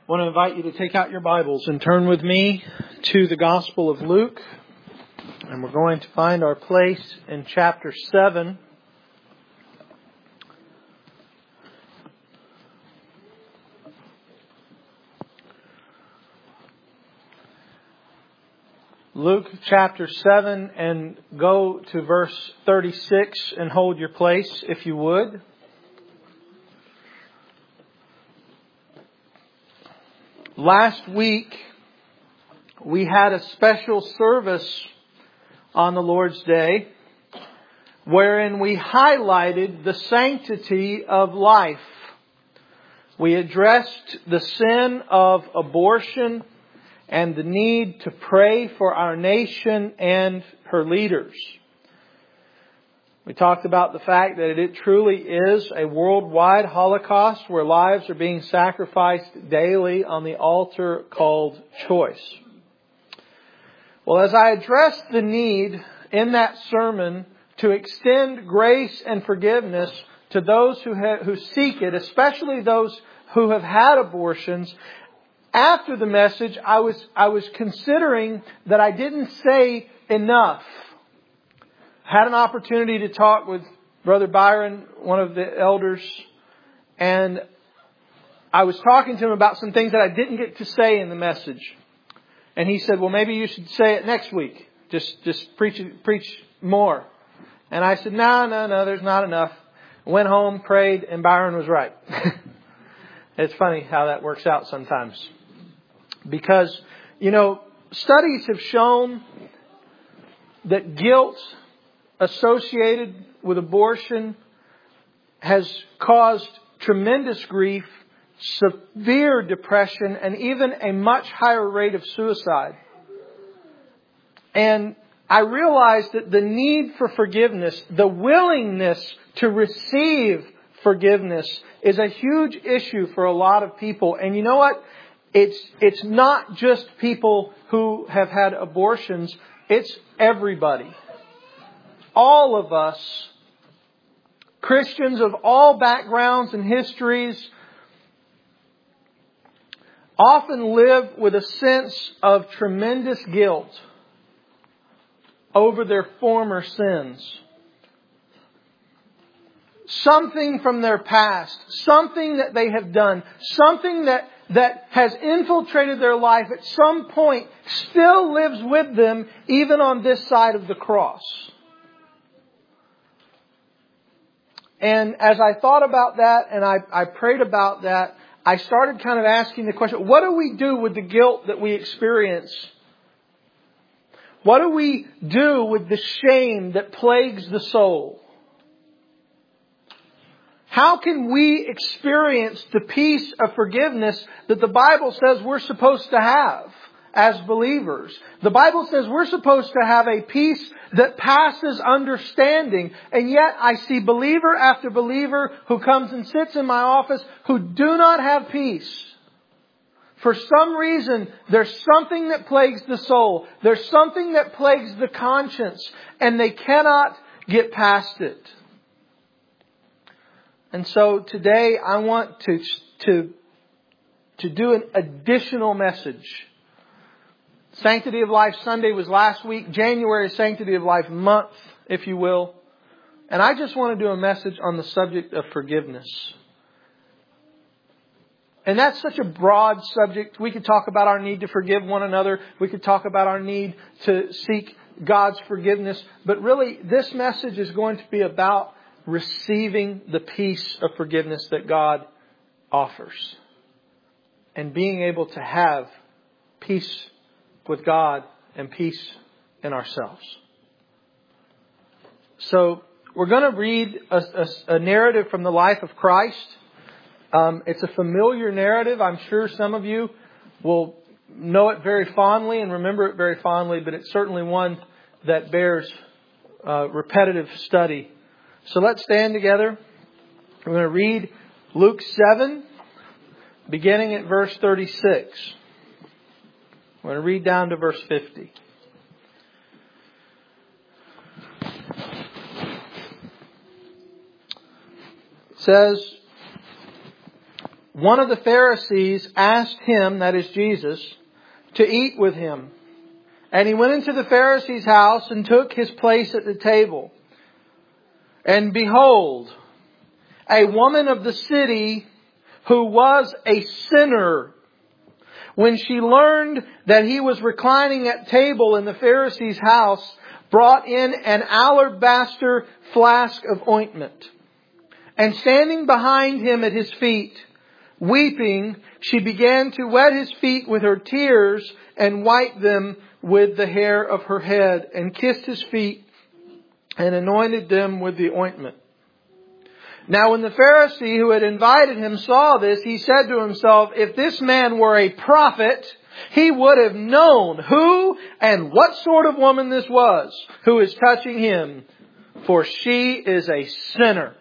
I want to invite you to take out your Bibles and turn with me to the Gospel of Luke. And we're going to find our place in chapter 7. Luke chapter 7, and go to verse 36 and hold your place if you would. Last week, we had a special service on the Lord's Day wherein we highlighted the sanctity of life. We addressed the sin of abortion and the need to pray for our nation and her leaders. We talked about the fact that it truly is a worldwide Holocaust where lives are being sacrificed daily on the altar called choice. Well, as I addressed the need in that sermon to extend grace and forgiveness to those who seek it, especially those who have had abortions, after the message, I was considering that I didn't say enough. Had an opportunity to talk with Brother Byron, one of the elders, and I was talking to him about some things that I didn't get to say in the message. And he said, well, maybe you should say it next week. Just preach more. And I said, no, there's not enough. Went home, prayed, and Byron was right. It's funny how that works out sometimes. Because, studies have shown that guilt associated with abortion has caused tremendous grief, severe depression, and even a much higher rate of suicide. And I realized that the need for forgiveness, the willingness to receive forgiveness, is a huge issue for a lot of people. And you know what? It's not just people who have had abortions. It's everybody. All of us, Christians of all backgrounds and histories, often live with a sense of tremendous guilt over their former sins. Something from their past, something that they have done, something that has infiltrated their life at some point still lives with them even on this side of the cross. And as I thought about that and I prayed about that, I started kind of asking the question, what do we do with the guilt that we experience? What do we do with the shame that plagues the soul? How can we experience the peace of forgiveness that the Bible says we're supposed to have as believers? The Bible says we're supposed to have a peace that passes understanding. And yet I see believer after believer who comes and sits in my office who do not have peace. For some reason, there's something that plagues the soul. There's something that plagues the conscience. And they cannot get past it. And so today I want to do an additional message. Sanctity of Life Sunday was last week. January is Sanctity of Life Month, if you will. And I just want to do a message on the subject of forgiveness. And that's such a broad subject. We could talk about our need to forgive one another. We could talk about our need to seek God's forgiveness. But really, this message is going to be about receiving the peace of forgiveness that God offers. And being able to have peace with God and peace in ourselves. So we're going to read a narrative from the life of Christ. It's a familiar narrative. I'm sure some of you will know it very fondly and remember it very fondly, but it's certainly one that bears repetitive study. So let's stand together. We're going to read Luke 7, beginning at verse 36. We're going to read down to verse 50. It says, one of the Pharisees asked him, that is Jesus, to eat with him. And he went into the Pharisee's house and took his place at the table. And behold, a woman of the city who was a sinner, when she learned that he was reclining at table in the Pharisee's house, brought in an alabaster flask of ointment. And standing behind him at his feet, weeping, she began to wet his feet with her tears and wipe them with the hair of her head, and kissed his feet and anointed them with the ointment. Now when the Pharisee who had invited him saw this, he said to himself, if this man were a prophet, he would have known who and what sort of woman this was who is touching him, for she is a sinner.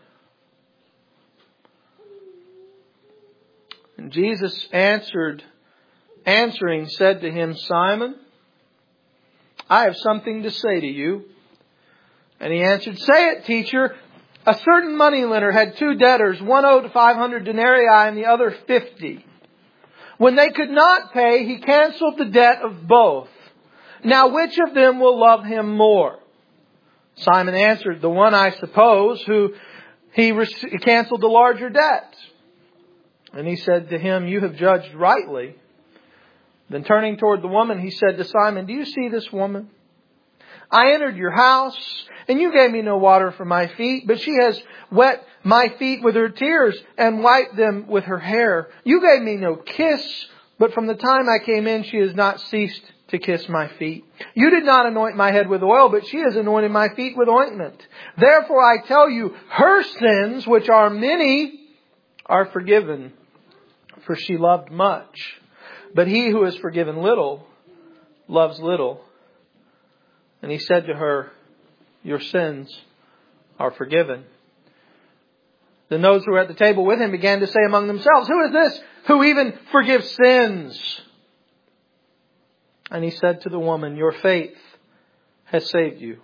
And Jesus answering said to him, Simon, I have something to say to you. And he answered, say it, teacher. A certain moneylender had 2 debtors, one owed 500 denarii and the other 50. When they could not pay, he canceled the debt of both. Now which of them will love him more? Simon answered, the one, I suppose, who he canceled the larger debt. And he said to him, you have judged rightly. Then turning toward the woman, he said to Simon, do you see this woman? I entered your house, and you gave me no water for my feet, but she has wet my feet with her tears and wiped them with her hair. You gave me no kiss, but from the time I came in, she has not ceased to kiss my feet. You did not anoint my head with oil, but she has anointed my feet with ointment. Therefore I tell you, her sins, which are many, are forgiven, for she loved much. But he who is forgiven little, loves little. And he said to her, your sins are forgiven. Then those who were at the table with him began to say among themselves, who is this who even forgives sins? And he said to the woman, your faith has saved you.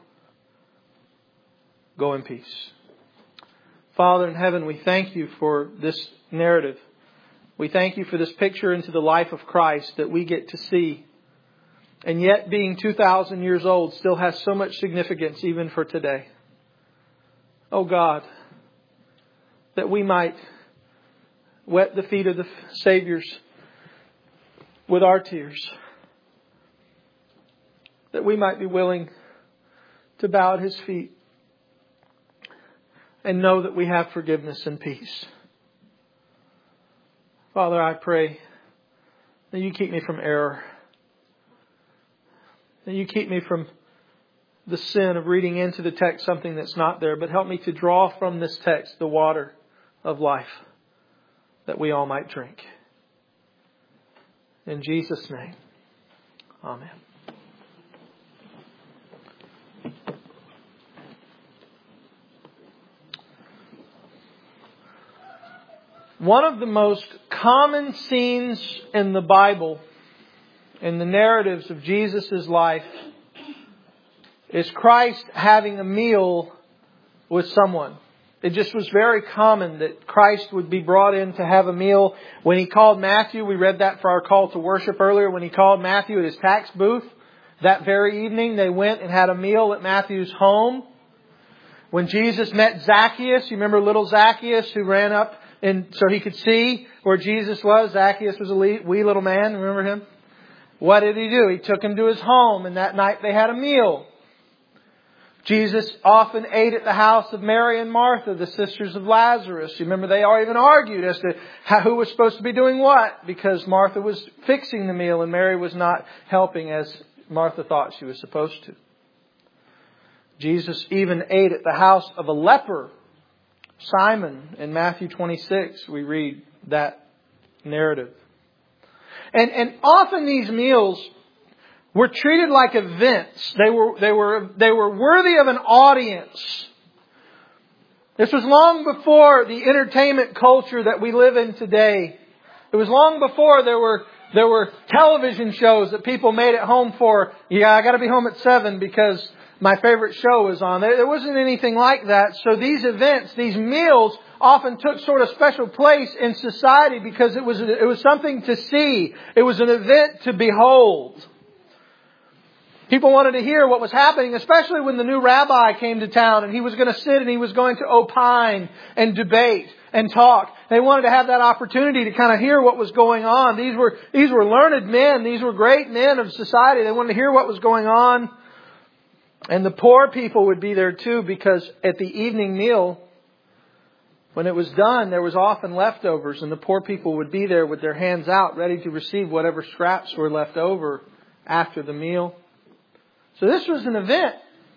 Go in peace. Father in heaven, we thank you for this narrative. We thank you for this picture into the life of Christ that we get to see. And yet being 2,000 years old still has so much significance even for today. Oh God, that we might wet the feet of the Savior's with our tears. That we might be willing to bow at His feet and know that we have forgiveness and peace. Father, I pray that you keep me from error. That you keep me from the sin of reading into the text something that's not there. But help me to draw from this text the water of life that we all might drink. In Jesus' name, amen. One of the most common scenes in the Bible, in the narratives of Jesus' life, is Christ having a meal with someone. It just was very common that Christ would be brought in to have a meal. When He called Matthew, we read that for our call to worship earlier, when He called Matthew at his tax booth, that very evening they went and had a meal at Matthew's home. When Jesus met Zacchaeus, you remember little Zacchaeus who ran up and so he could see where Jesus was. Zacchaeus was a wee little man. Remember him? What did He do? He took him to His home, and that night they had a meal. Jesus often ate at the house of Mary and Martha, the sisters of Lazarus. You remember they even argued as to who was supposed to be doing what, because Martha was fixing the meal and Mary was not helping as Martha thought she was supposed to. Jesus even ate at the house of a leper, Simon. In Matthew 26, we read that narrative. And often these meals were treated like events. They were worthy of an audience. This was long before the entertainment culture that we live in today. It was long before there were television shows that people made at home for, I got to be home at 7 because my favorite show is on. There wasn't anything like that. So these events, these meals often took sort of special place in society because it was something to see. It was an event to behold. People wanted to hear what was happening, especially when the new rabbi came to town and he was going to sit and he was going to opine and debate and talk. They wanted to have that opportunity to kind of hear what was going on. These were learned men. These were great men of society. They wanted to hear what was going on. And the poor people would be there too, because at the evening meal, when it was done, there was often leftovers, and the poor people would be there with their hands out, ready to receive whatever scraps were left over after the meal. So this was an event.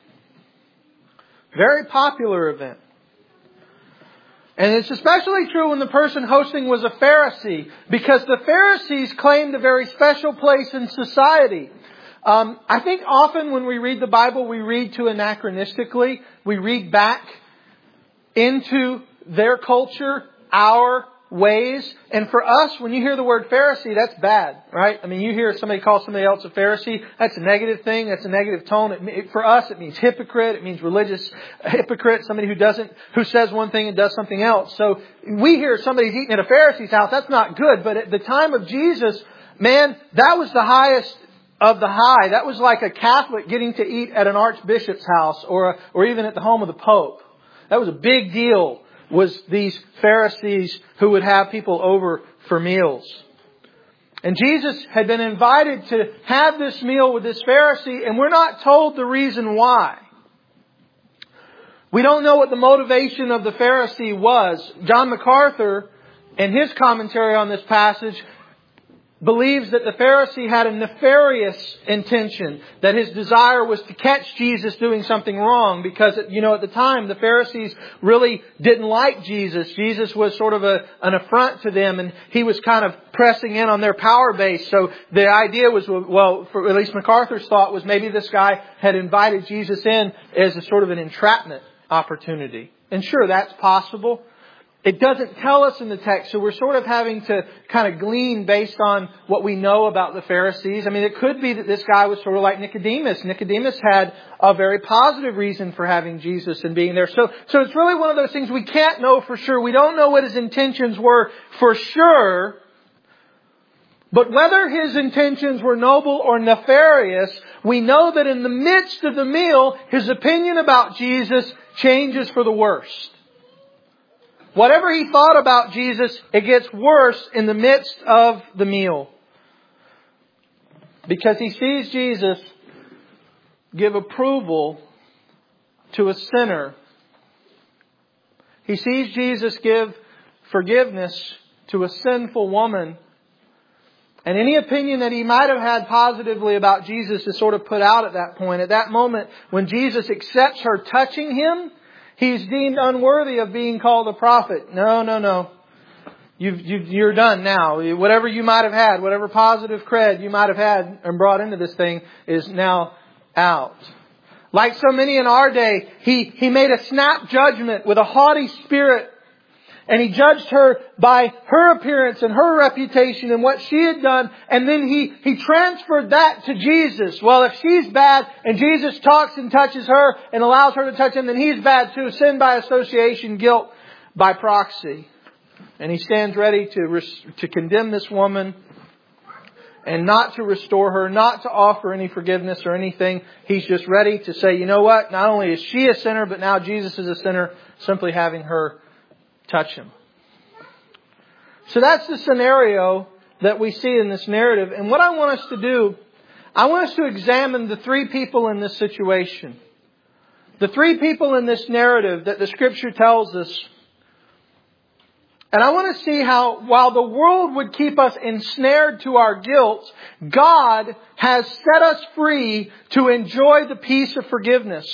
Very popular event. And it's especially true when the person hosting was a Pharisee, because the Pharisees claimed a very special place in society. I think often when we read the Bible, we read too anachronistically. We read back into their culture, our ways. And for us, when you hear the word Pharisee, that's bad, right? I mean, you hear somebody call somebody else a Pharisee, that's a negative thing, that's a negative tone. For us, it means hypocrite, it means religious hypocrite, somebody who says one thing and does something else. So we hear somebody's eating at a Pharisee's house, that's not good. But at the time of Jesus, man, that was the highest of the high. That was like a Catholic getting to eat at an archbishop's house or even at the home of the Pope. That was a big deal, was these Pharisees who would have people over for meals. And Jesus had been invited to have this meal with this Pharisee, and we're not told the reason why. We don't know what the motivation of the Pharisee was. John MacArthur, in his commentary on this passage, believes that the Pharisee had a nefarious intention, that his desire was to catch Jesus doing something wrong, because, at the time, the Pharisees really didn't like Jesus. Jesus was sort of an affront to them, and he was kind of pressing in on their power base. So the idea was, for at least MacArthur's thought was maybe this guy had invited Jesus in as a sort of an entrapment opportunity. And sure, that's possible. It doesn't tell us in the text, so we're sort of having to kind of glean based on what we know about the Pharisees. I mean, it could be that this guy was sort of like Nicodemus. Nicodemus had a very positive reason for having Jesus and being there. So it's really one of those things we can't know for sure. We don't know what his intentions were for sure. But whether his intentions were noble or nefarious, we know that in the midst of the meal, his opinion about Jesus changes for the worst. Whatever he thought about Jesus, it gets worse in the midst of the meal. Because he sees Jesus give approval to a sinner. He sees Jesus give forgiveness to a sinful woman. And any opinion that he might have had positively about Jesus is sort of put out at that point. At that moment, when Jesus accepts her touching him, he's deemed unworthy of being called a prophet. No. You're done now. Whatever you might have had, whatever positive cred you might have had and brought into this thing is now out. Like so many in our day, he made a snap judgment with a haughty spirit. And he judged her by her appearance and her reputation and what she had done. And then he transferred that to Jesus. Well, if she's bad and Jesus talks and touches her and allows her to touch him, then he's bad too. Sin by association, guilt by proxy. And he stands ready to condemn this woman and not to restore her, not to offer any forgiveness or anything. He's just ready to say, you know what? Not only is she a sinner, but now Jesus is a sinner, simply having her touch him. So that's the scenario that we see in this narrative. And what I want us to do, I want us to examine the three people in this situation. The three people in this narrative that the Scripture tells us. And I want to see how, while the world would keep us ensnared to our guilt, God has set us free to enjoy the peace of forgiveness.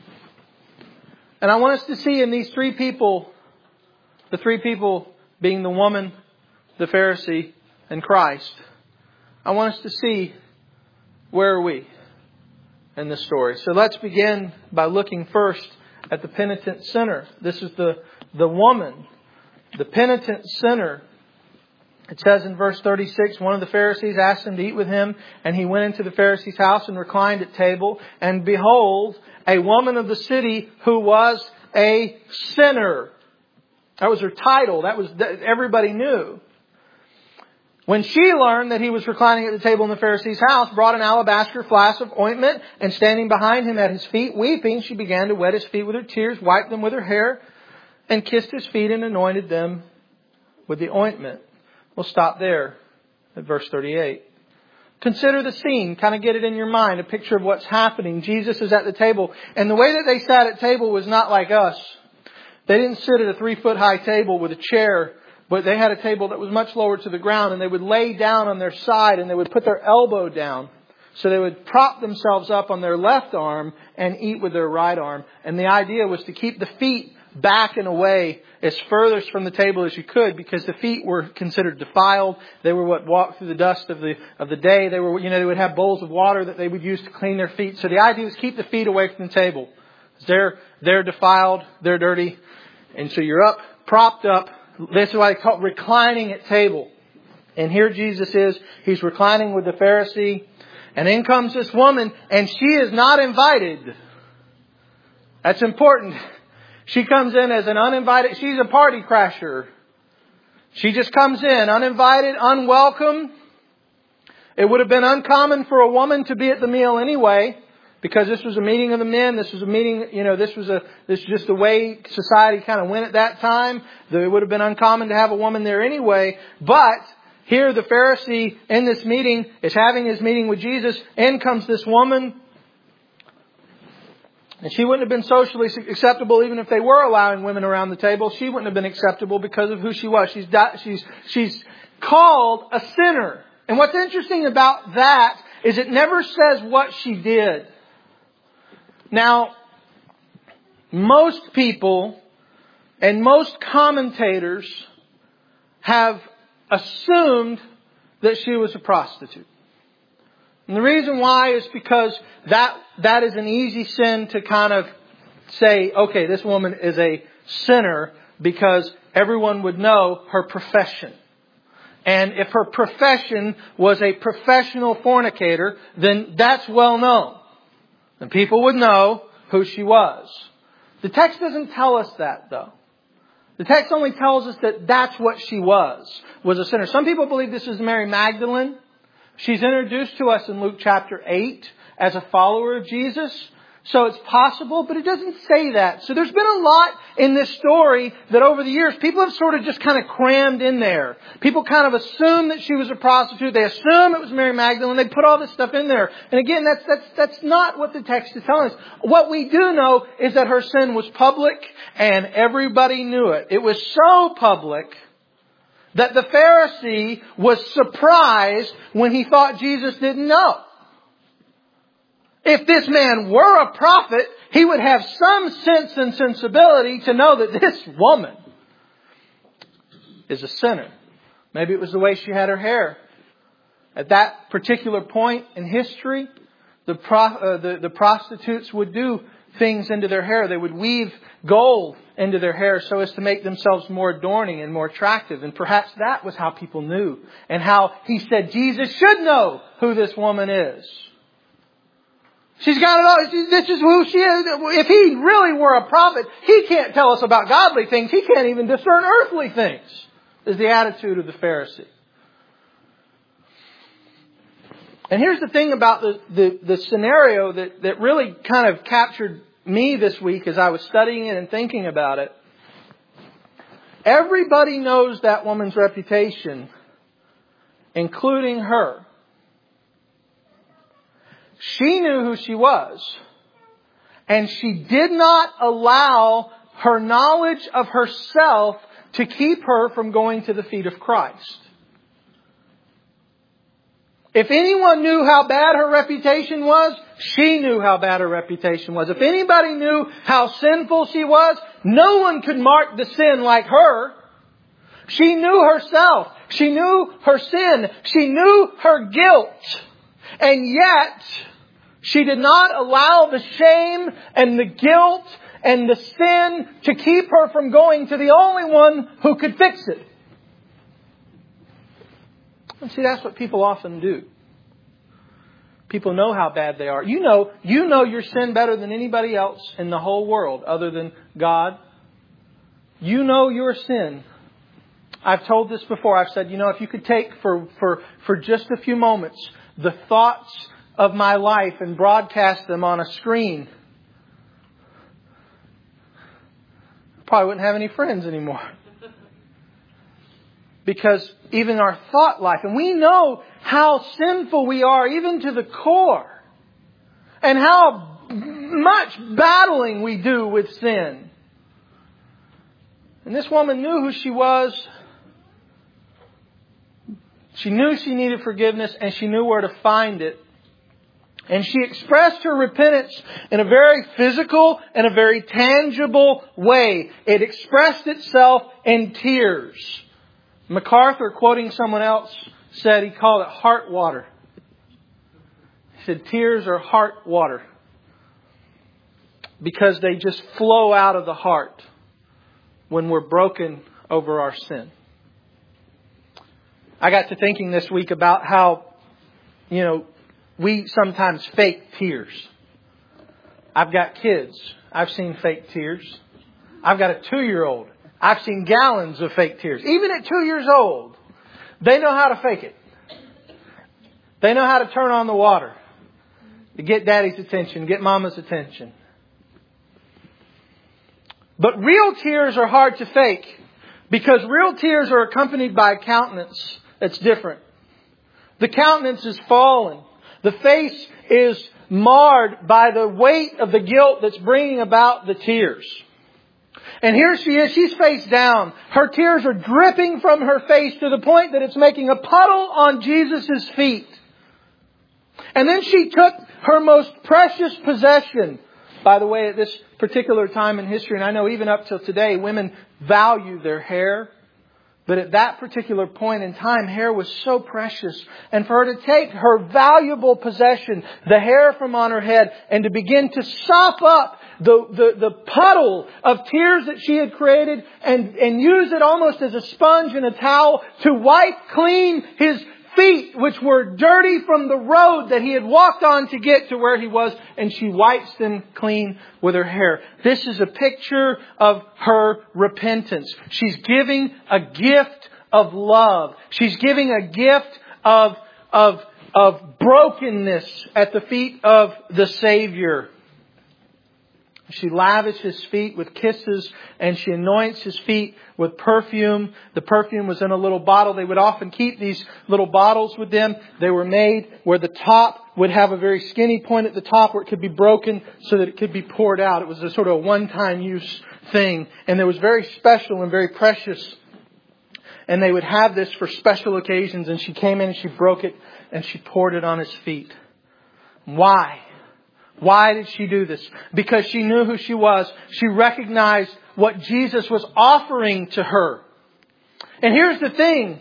And I want us to see in these three people, the three people being the woman, the Pharisee, and Christ. I want us to see, where are we in this story? So let's begin by looking first at the penitent sinner. This is the woman, the penitent sinner. It says in verse 36, one of the Pharisees asked him to eat with him, and he went into the Pharisee's house and reclined at table. And behold, a woman of the city who was a sinner. That was her title. Everybody knew. When she learned that he was reclining at the table in the Pharisee's house, brought an alabaster flask of ointment, and standing behind him at his feet, weeping, she began to wet his feet with her tears, wiped them with her hair, and kissed his feet and anointed them with the ointment. We'll stop there at verse 38. Consider the scene. Kind of get it in your mind. A picture of what's happening. Jesus is at the table. And the way that they sat at table was not like us. They didn't sit at a 3-foot high table with a chair. But they had a table that was much lower to the ground. And they would lay down on their side. And they would put their elbow down. So they would prop themselves up on their left arm and eat with their right arm. And the idea was to keep the feet back and away as furthest from the table as you could, because the feet were considered defiled. They were what walked through the dust of the day. They were, they would have bowls of water that they would use to clean their feet. So the idea was keep the feet away from the table. They're defiled, they're dirty, and so you're up, propped up. This is why they call it reclining at table. And here Jesus is. He's reclining with the Pharisee, and in comes this woman, and she is not invited. That's important. She comes in as an uninvited. She's a party crasher. She just comes in uninvited, unwelcome. It would have been uncommon for a woman to be at the meal anyway, because this was a meeting of the men. This was a meeting, this is just the way society kind of went at that time. It would have been uncommon to have a woman there anyway. But here the Pharisee in this meeting is having his meeting with Jesus. In comes this woman. And she wouldn't have been socially acceptable even if they were allowing women around the table. She wouldn't have been acceptable because of who she was. She's called a sinner. And what's interesting about that is it never says what she did. Now, most people and most commentators have assumed that she was a prostitute. And the reason why is because that is an easy sin to kind of say, okay, this woman is a sinner, because everyone would know her profession. And if her profession was a professional fornicator, then that's well known. And people would know who she was. The text doesn't tell us that, though. The text only tells us that that's what she was a sinner. Some people believe this is Mary Magdalene. She's introduced to us in Luke chapter 8 as a follower of Jesus. So it's possible, but it doesn't say that. So there's been a lot in this story that over the years people have sort of just kind of crammed in there. People kind of assume that she was a prostitute. They assume it was Mary Magdalene. They put all this stuff in there. And again, that's not what the text is telling us. What we do know is that her sin was public and everybody knew it. It was so public that the Pharisee was surprised when he thought Jesus didn't know. If this man were a prophet, he would have some sense and sensibility to know that this woman is a sinner. Maybe it was the way she had her hair. At that particular point in history, the prostitutes would do things into their hair. They would weave gold into their hair so as to make themselves more adorning and more attractive. And perhaps that was how people knew. And how he said Jesus should know who this woman is. She's got it all. This is who she is. If he really were a prophet, he can't tell us about godly things. He can't even discern earthly things, is the attitude of the Pharisee. And here's the thing about the scenario that really kind of captured me this week as I was studying it and thinking about it. Everybody knows that woman's reputation, including her. She knew who she was. And she did not allow her knowledge of herself to keep her from going to the feet of Christ. If anyone knew how bad her reputation was, she knew how bad her reputation was. If anybody knew how sinful she was, no one could mark the sin like her. She knew herself. She knew her sin. She knew her guilt. And yet, she did not allow the shame and the guilt and the sin to keep her from going to the only one who could fix it. And see, that's what people often do. People know how bad they are. You know your sin better than anybody else in the whole world other than God. you know your sin. I've told this before. I've said, if you could take for just a few moments the thoughts of my life and broadcast them on a screen, I probably wouldn't have any friends anymore. Because even our thought life, and we know how sinful we are, even to the core, and how much battling we do with sin. And this woman knew who she was. She knew she needed forgiveness, and she knew where to find it. And she expressed her repentance in a very physical and a very tangible way. It expressed itself in tears. MacArthur, quoting someone else, said he called it heart water. He said tears are heart water because they just flow out of the heart when we're broken over our sin. I got to thinking this week about how, we sometimes fake tears. I've got kids. I've seen fake tears. I've got a 2-year-old. I've seen gallons of fake tears. Even at 2 years old, they know how to fake it. They know how to turn on the water to get daddy's attention, get mama's attention. But real tears are hard to fake because real tears are accompanied by a countenance that's different. The countenance is fallen. The face is marred by the weight of the guilt that's bringing about the tears. And here she is. She's face down. Her tears are dripping from her face to the point that it's making a puddle on Jesus' feet. And then she took her most precious possession. By the way, at this particular time in history, and I know even up till today, women value their hair. But at that particular point in time, hair was so precious. And for her to take her valuable possession, the hair from on her head, and to begin to sop up the puddle of tears that she had created and use it almost as a sponge and a towel to wipe clean his feet, which were dirty from the road that he had walked on to get to where he was, and she wipes them clean with her hair. This is a picture of her repentance. She's giving a gift of love. She's giving a gift of brokenness at the feet of the Savior. She lavishes His feet with kisses and she anoints His feet with perfume. The perfume was in a little bottle. They would often keep these little bottles with them. They were made where the top would have a very skinny point at the top where it could be broken so that it could be poured out. It was a sort of a one-time use thing. And it was very special and very precious. And they would have this for special occasions. And she came in and she broke it and she poured it on His feet. Why? Why did she do this? Because she knew who she was. She recognized what Jesus was offering to her. And here's the thing.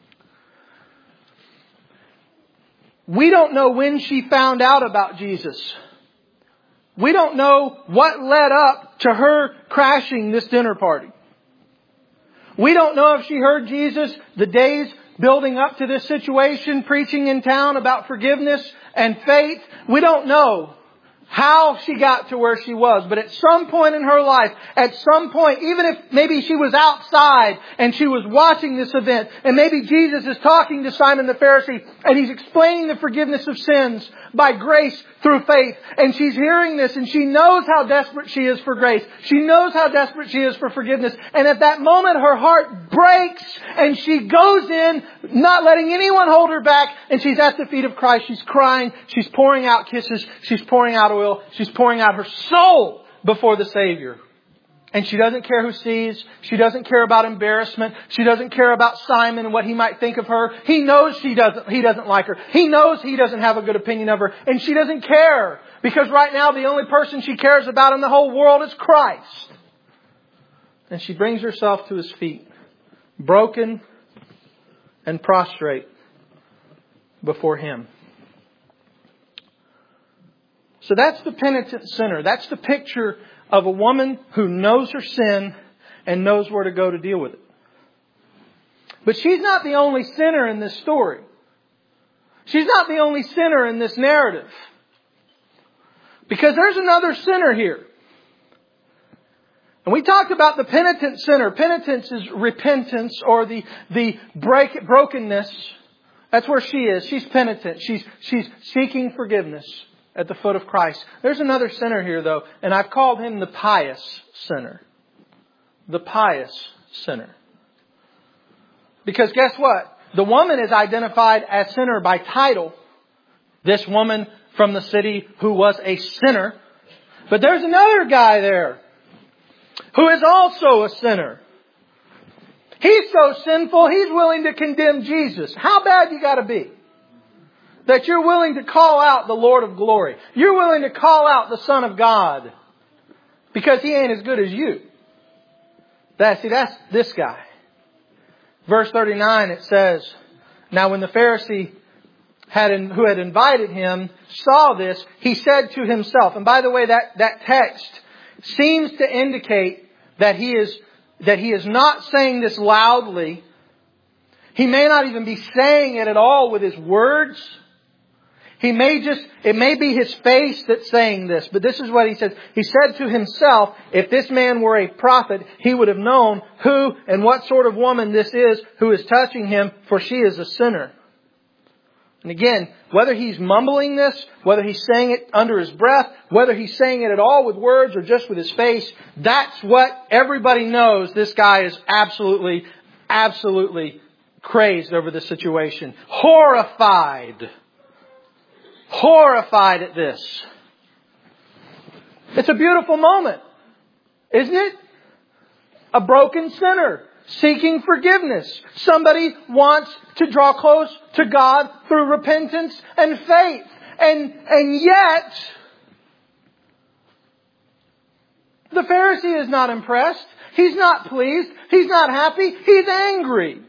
We don't know when she found out about Jesus. We don't know what led up to her crashing this dinner party. We don't know if she heard Jesus the days building up to this situation, preaching in town about forgiveness and faith. We don't know how she got to where she was. But at some point in her life, at some point, even if maybe she was outside and she was watching this event, and maybe Jesus is talking to Simon the Pharisee and He's explaining the forgiveness of sins by grace through faith. And she's hearing this and she knows how desperate she is for grace. She knows how desperate she is for forgiveness. And at that moment, her heart breaks and she goes in, not letting anyone hold her back. And she's at the feet of Christ. She's crying. She's pouring out kisses. She's pouring out oil. She's pouring out her soul before the Savior. And she doesn't care who sees. She doesn't care about embarrassment. She doesn't care about Simon and what he might think of her. He knows he doesn't like her. He knows he doesn't have a good opinion of her. And she doesn't care. Because right now the only person she cares about in the whole world is Christ. And she brings herself to His feet, broken and prostrate before Him. So that's the penitent sinner. That's the picture of a woman who knows her sin and knows where to go to deal with it. But she's not the only sinner in this story. She's not the only sinner in this narrative. Because there's another sinner here. And we talked about the penitent sinner. Penitence is repentance or the brokenness. That's where she is. She's penitent. She's seeking forgiveness at the foot of Christ. There's another sinner here, though, and I've called him the pious sinner. The pious sinner. Because guess what? The woman is identified as sinner by title. This woman from the city who was a sinner. But there's another guy there who is also a sinner. He's so sinful, he's willing to condemn Jesus. How bad you got to be that you're willing to call out the Lord of glory? You're willing to call out the Son of God because He ain't as good as you. That's this guy. Verse 39, it says, now when the Pharisee who had invited him saw this, he said to himself, and by the way, that text seems to indicate that he is not saying this loudly. He may not even be saying it at all with his words. It may be his face that's saying this, but this is what he says. He said to himself, if this man were a prophet, he would have known who and what sort of woman this is who is touching him, for she is a sinner. And again, whether he's mumbling this, whether he's saying it under his breath, whether he's saying it at all with words or just with his face, that's what everybody knows. This guy is absolutely, absolutely crazed over the situation. Horrified at this. It's a beautiful moment, isn't it? A broken sinner seeking forgiveness. Somebody wants to draw close to God through repentance and faith. And yet, the Pharisee is not impressed. He's not pleased. He's not happy. He's angry.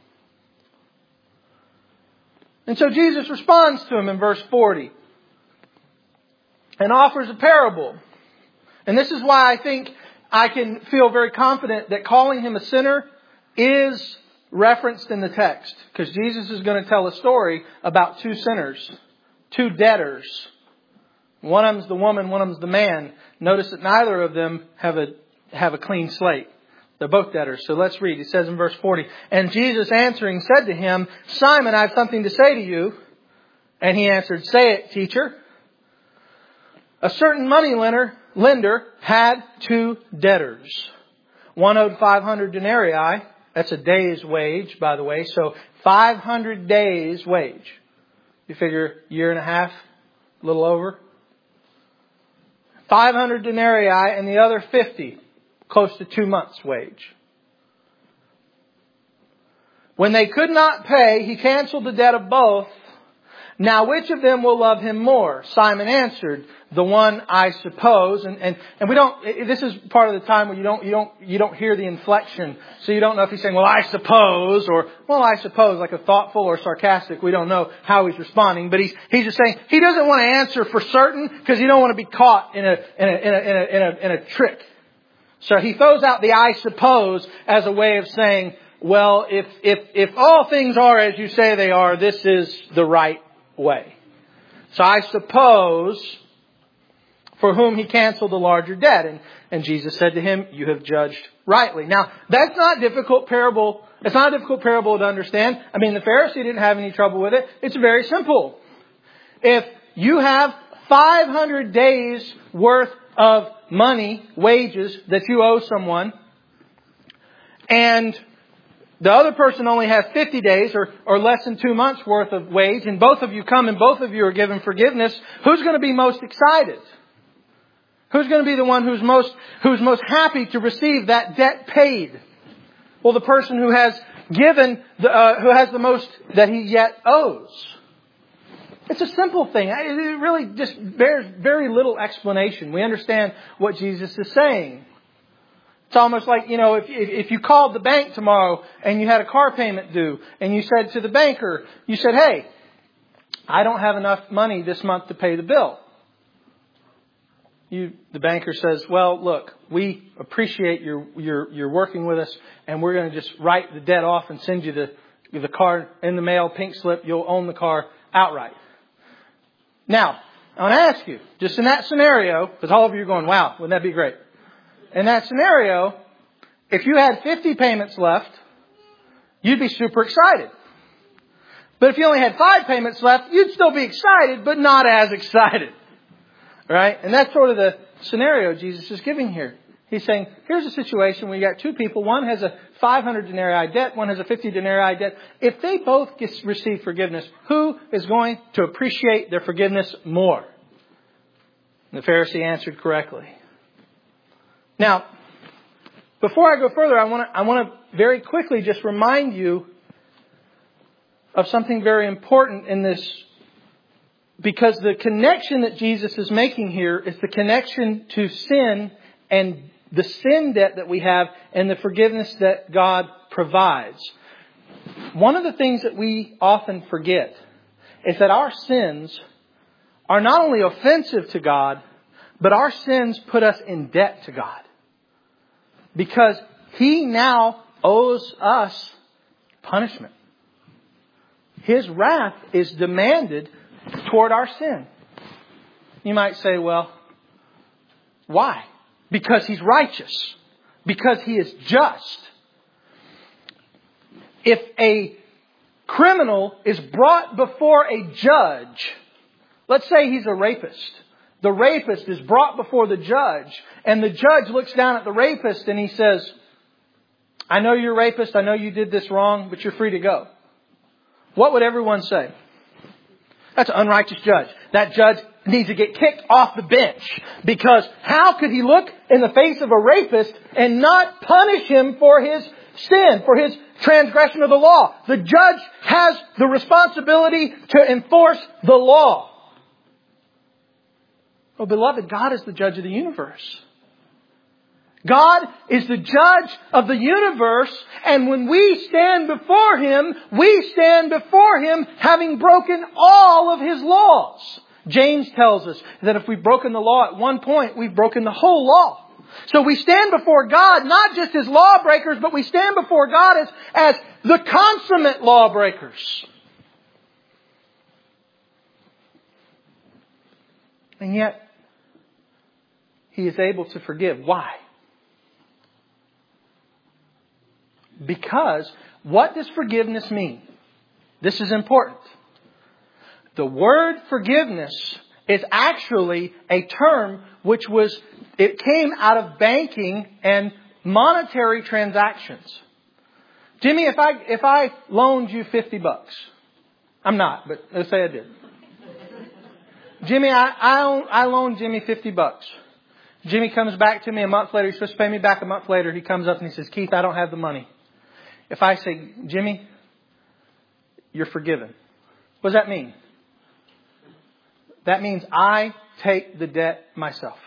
And so Jesus responds to him in verse 40 and offers a parable. And this is why I think I can feel very confident that calling him a sinner is referenced in the text. Because Jesus is going to tell a story about two sinners, two debtors. One of them's the woman, one of them's the man. Notice that neither of them have a clean slate. They're both debtors. So let's read. It says in verse 40, and Jesus answering said to him, Simon, I have something to say to you. And he answered, say it, teacher. A certain money lender had two debtors. One owed 500 denarii. That's a day's wage, by the way. So 500 days wage. You figure year and a half, a little over. 500 denarii and the other 50. Close to 2 months' wage. When they could not pay, he canceled the debt of both. Now which of them will love him more? Simon answered, the one, I suppose. And we don't, this is part of the time where you don't hear the inflection. So you don't know if he's saying, well, I suppose, or, well, I suppose, like a thoughtful or sarcastic. We don't know how he's responding, but he's just saying he doesn't want to answer for certain because he don't want to be caught in a trick. So he throws out the I suppose as a way of saying, well, if all things are as you say they are, this is the right way. So I suppose for whom he canceled the larger debt. And Jesus said to him, you have judged rightly. Now, that's not a difficult parable. It's not a difficult parable to understand. I mean, the Pharisee didn't have any trouble with it. It's very simple. If you have 500 days worth of money, wages that you owe someone, and the other person only has 50 days or less than 2 months worth of wage, and both of you come and both of you are given forgiveness, who's going to be most excited? Who's going to be the one who's most happy to receive that debt paid? Well, the person who has given, who has the most that he yet owes. It's a simple thing. It really just bears very little explanation. We understand what Jesus is saying. It's almost like, if you called the bank tomorrow and you had a car payment due and you said to the banker, you said, hey, I don't have enough money this month to pay the bill. The banker says, well, look, we appreciate your working with us and we're going to just write the debt off and send you the car in the mail, pink slip. You'll own the car outright. Now, I want to ask you, just in that scenario, because all of you are going, wow, wouldn't that be great? in that scenario, if you had 50 payments left, you'd be super excited. But if you only had 5 payments left, you'd still be excited, but not as excited. Right? And that's sort of the scenario Jesus is giving here. He's saying, here's a situation where you got 2 people. One has a 500 denarii debt. One has a 50 denarii debt. If they both receive forgiveness, who is going to appreciate their forgiveness more? And the Pharisee answered correctly. Now, before I go further, I want to very quickly just remind you of something very important in this, because the connection that Jesus is making here is the connection to sin and the sin debt that we have and the forgiveness that God provides. One of the things that we often forget is that our sins are not only offensive to God, but our sins put us in debt to God. Because He now owes us punishment. His wrath is demanded toward our sin. You might say, well, why? Because He's righteous. Because He is just. If a criminal is brought before a judge, let's say he's a rapist. The rapist is brought before the judge, and the judge looks down at the rapist and he says, I know you're a rapist, I know you did this wrong, but you're free to go. What would everyone say? That's an unrighteous judge. That judge needs to get kicked off the bench, because how could he look in the face of a rapist and not punish him for his sin, for his transgression of the law? The judge has the responsibility to enforce the law. Oh, beloved, God is the judge of the universe. God is the judge of the universe, and when we stand before Him, we stand before Him having broken all of His laws. James tells us that if we've broken the law at one point, we've broken the whole law. So we stand before God not just as lawbreakers, but we stand before God as the consummate lawbreakers. And yet, He is able to forgive. Why? Because what does forgiveness mean? This is important. The word forgiveness is actually a term it came out of banking and monetary transactions. Jimmy, if I loaned you $50, I'm not, but let's say I did. Jimmy, I loaned Jimmy $50. Jimmy comes back to me a month later. He's supposed to pay me back a month later. He comes up and he says, Keith, I don't have the money. If I say, Jimmy, you're forgiven. What does that mean? That means I take the debt myself.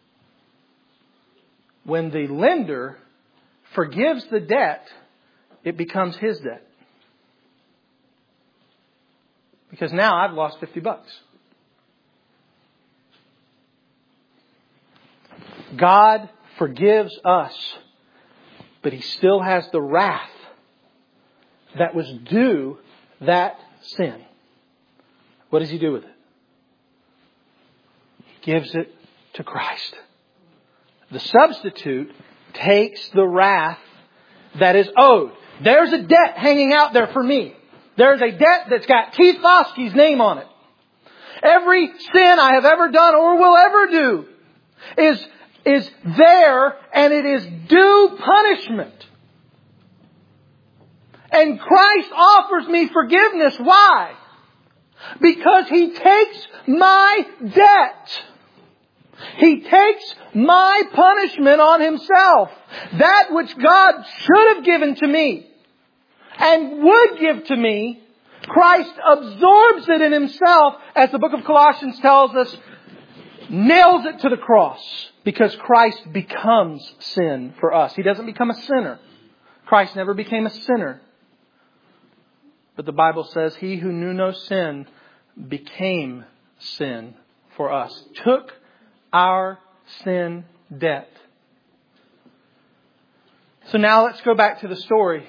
When the lender forgives the debt, it becomes his debt. Because now I've lost $50. God forgives us, but He still has the wrath that was due that sin. What does He do with it? He gives it to Christ. The substitute takes the wrath that is owed. There's a debt hanging out there for me. There's a debt that's got Keith Foskey's name on it. Every sin I have ever done or will ever do is there, and it is due punishment. And Christ offers me forgiveness. Why? Because He takes my debt. He takes my punishment on Himself. That which God should have given to me and would give to me, Christ absorbs it in Himself, as the book of Colossians tells us, nails it to the cross. Because Christ becomes sin for us. He doesn't become a sinner. Christ never became a sinner. But the Bible says He who knew no sin became sin for us. Took our sin debt. So now let's go back to the story.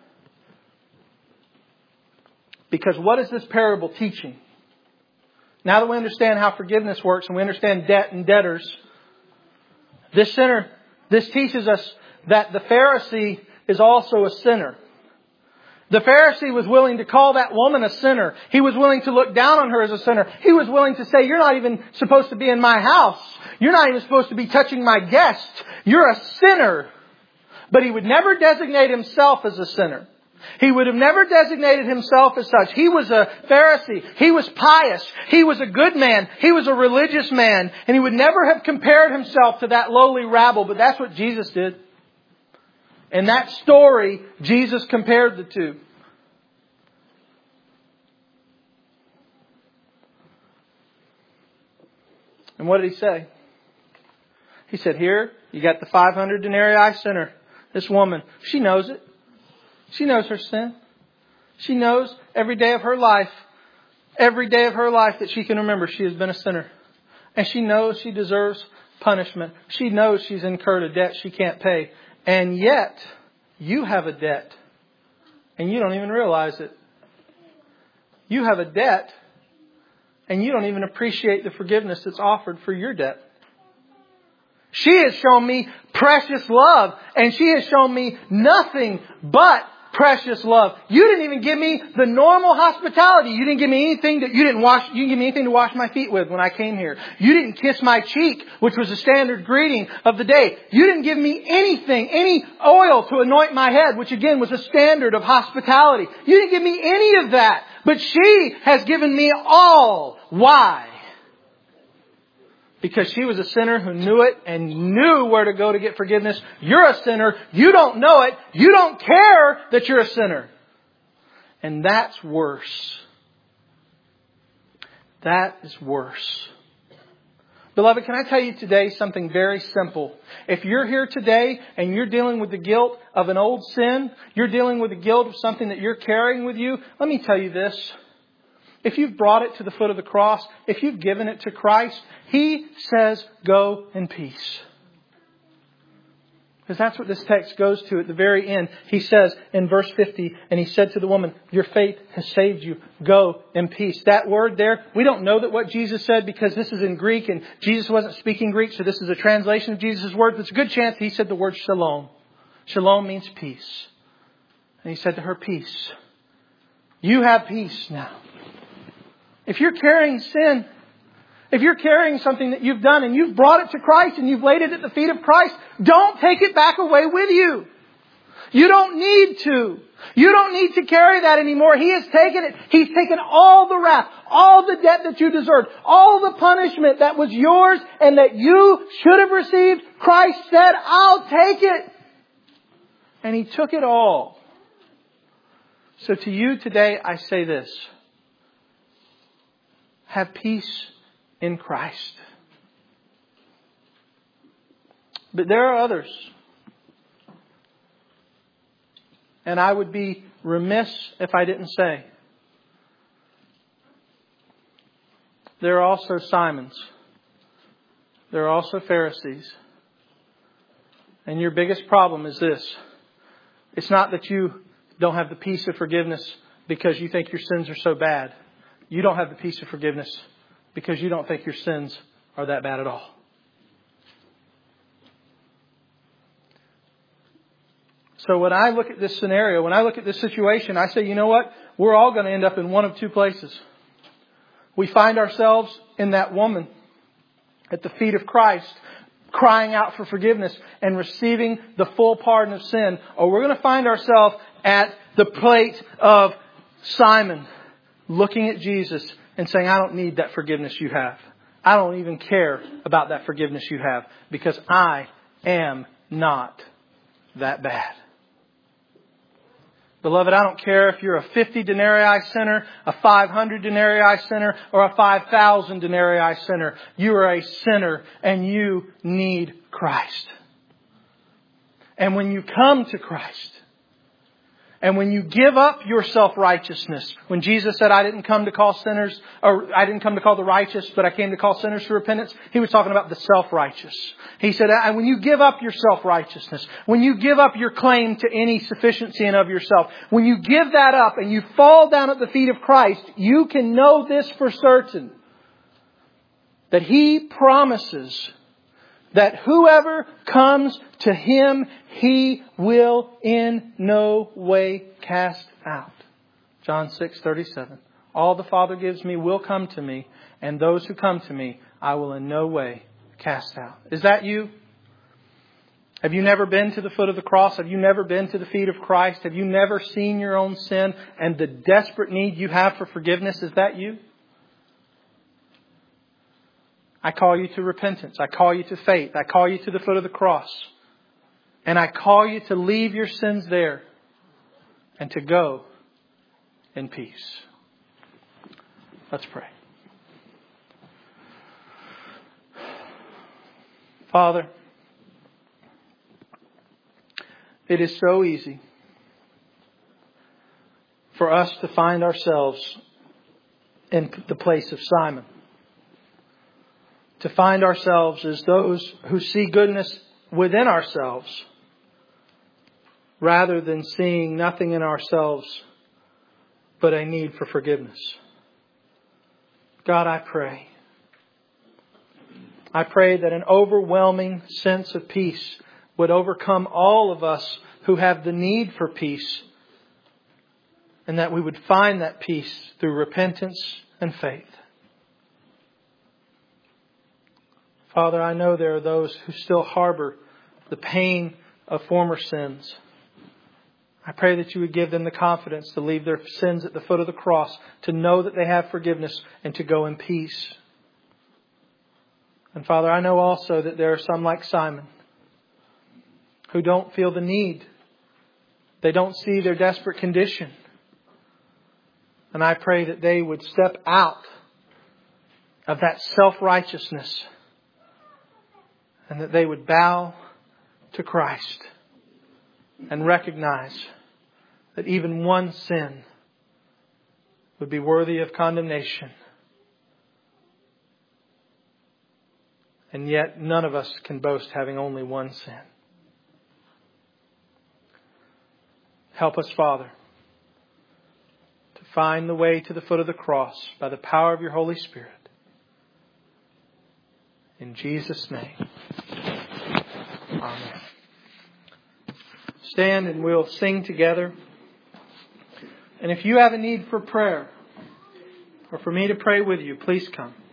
Because what is this parable teaching? Now that we understand how forgiveness works and we understand debt and debtors, this sinner This teaches us that the Pharisee is also a sinner. The Pharisee was willing to call that woman a sinner. He was willing to look down on her as a sinner. He was willing to say, you're not even supposed to be in my house. You're not even supposed to be touching my guest. You're a sinner. But he would never designate himself as a sinner. He would have never designated himself as such. He was a Pharisee. He was pious. He was a good man. He was a religious man. And he would never have compared himself to that lowly rabble. But that's what Jesus did. In that story, Jesus compared the two. And what did He say? He said, here, you got the 500 denarii sinner. This woman, she knows it. She knows her sin. She knows every day of her life that she can remember, she has been a sinner. And she knows she deserves punishment. She knows she's incurred a debt she can't pay. And yet, you have a debt. And you don't even realize it. You have a debt. And you don't even appreciate the forgiveness that's offered for your debt. She has shown me precious love. And she has shown me nothing but precious love. You didn't even give me the normal hospitality. You didn't give me anything that you didn't give me anything to wash my feet with when I came here. You didn't kiss my cheek, which was a standard greeting of the day. You didn't give me anything, any oil to anoint my head, which again was a standard of hospitality. You didn't give me any of that. But she has given me all. Why? Because she was a sinner who knew it and knew where to go to get forgiveness. You're a sinner. You don't know it. You don't care that you're a sinner. And that's worse. That is worse. Beloved, can I tell you today something very simple? If you're here today and you're dealing with the guilt of an old sin, you're dealing with the guilt of something that you're carrying with you, let me tell you this. If you've brought it to the foot of the cross, if you've given it to Christ, He says, go in peace. Because that's what this text goes to at the very end. He says in verse 50, and He said to the woman, your faith has saved you. Go in peace. That word there, we don't know that what Jesus said because this is in Greek and Jesus wasn't speaking Greek. So this is a translation of Jesus' word. There's a good chance He said the word shalom. Shalom means peace. And He said to her, peace. You have peace now. If you're carrying sin, if you're carrying something that you've done and you've brought it to Christ and you've laid it at the feet of Christ, don't take it back away with you. You don't need to. You don't need to carry that anymore. He has taken it. He's taken all the wrath, all the debt that you deserved, all the punishment that was yours and that you should have received. Christ said, I'll take it. And He took it all. So to you today, I say this. Have peace in Christ. But there are others. And I would be remiss if I didn't say. There are also Simons. There are also Pharisees. And your biggest problem is this. It's not that you don't have the peace of forgiveness because you think your sins are so bad. You don't have the peace of forgiveness because you don't think your sins are that bad at all. So when I look at this scenario, when I look at this situation, I say, you know what? We're all going to end up in one of two places. We find ourselves in that woman at the feet of Christ, crying out for forgiveness and receiving the full pardon of sin. Or we're going to find ourselves at the plate of Simon, looking at Jesus and saying, I don't need that forgiveness you have. I don't even care about that forgiveness you have because I am not that bad. Beloved, I don't care if you're a 50 denarii sinner, a 500 denarii sinner, or a 5,000 denarii sinner. You are a sinner and you need Christ. And when you come to Christ, and when you give up your self-righteousness, when Jesus said, I didn't come to call sinners, or I didn't come to call the righteous, but I came to call sinners to repentance, He was talking about the self-righteous. He said, when you give up your self-righteousness, when you give up your claim to any sufficiency in of yourself, when you give that up and you fall down at the feet of Christ, you can know this for certain, that He promises that whoever comes to Him, He will in no way cast out. John 6:37. All the Father gives me will come to me, and those who come to me, I will in no way cast out. Is that you? Have you never been to the foot of the cross? Have you never been to the feet of Christ? Have you never seen your own sin and the desperate need you have for forgiveness? Is that you? I call you to repentance. I call you to faith. I call you to the foot of the cross. And I call you to leave your sins there and to go in peace. Let's pray. Father, it is so easy for us to find ourselves in the place of Simon. To find ourselves as those who see goodness within ourselves rather than seeing nothing in ourselves but a need for forgiveness. God, I pray that an overwhelming sense of peace would overcome all of us who have the need for peace, and that we would find that peace through repentance and faith. Father, I know there are those who still harbor the pain of former sins. I pray that you would give them the confidence to leave their sins at the foot of the cross, to know that they have forgiveness, and to go in peace. And Father, I know also that there are some like Simon who don't feel the need. They don't see their desperate condition. And I pray that they would step out of that self-righteousness and that they would bow to Christ and recognize that even one sin would be worthy of condemnation. And yet none of us can boast having only one sin. Help us, Father, to find the way to the foot of the cross by the power of your Holy Spirit. In Jesus' name. Amen. Stand and we'll sing together. And if you have a need for prayer or for me to pray with you, please come.